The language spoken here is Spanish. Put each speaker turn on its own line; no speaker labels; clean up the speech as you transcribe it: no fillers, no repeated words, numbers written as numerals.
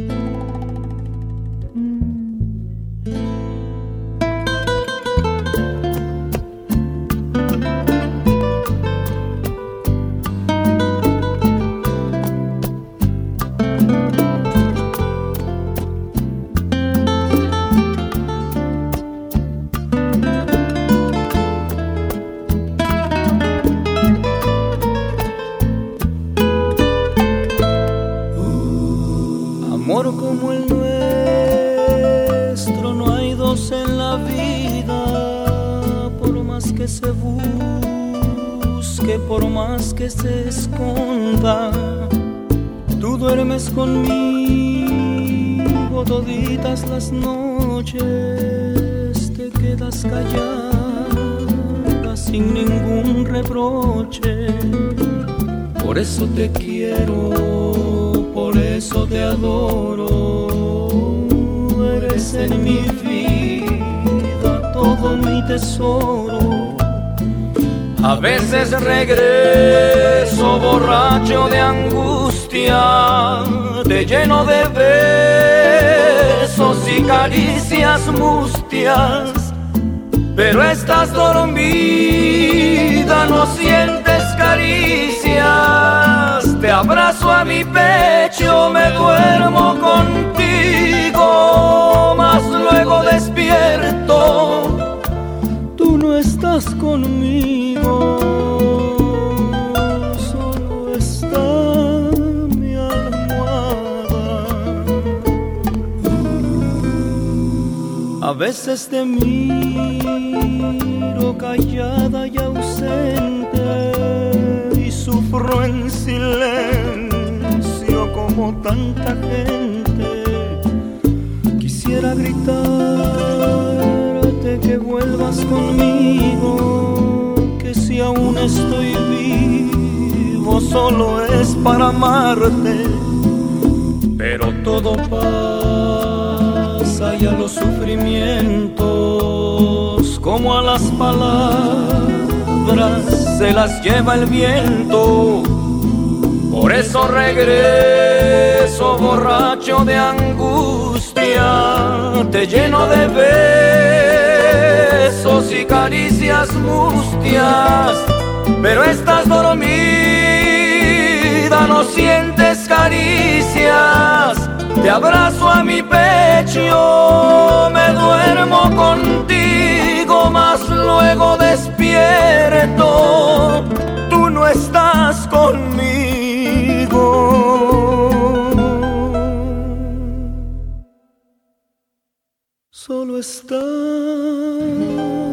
Amor como el nuestro no hay dos en la vida, por más que se busque, por más que se esconda. Tú duermes conmigo toditas las noches, te quedas callada sin ningún reproche. Por eso te quiero, por eso te adoro, eres en mi vida todo mi tesoro. A veces regreso borracho de angustia, te lleno de besos y caricias mustias, pero estás dormida, no sientes caricias. Te abrazo a mi pecho, me duermo contigo, mas luego despierto, tú no estás conmigo, solo está mi almohada. A veces te miro callada y ausente y sufro en silencio como tanta gente. Quisiera gritarte que vuelvas conmigo, que si aún estoy vivo solo es para amarte. Pero todo pasa y a los sufrimientos, como a las palabras, se las lleva el viento. Por eso regreso borracho de angustia, te lleno de besos y caricias mustias, pero estás dormida, no sientes caricias. Te abrazo a mi pecho, me duermo contigo, mas luego despierto, tú no estás conmigo, solo estás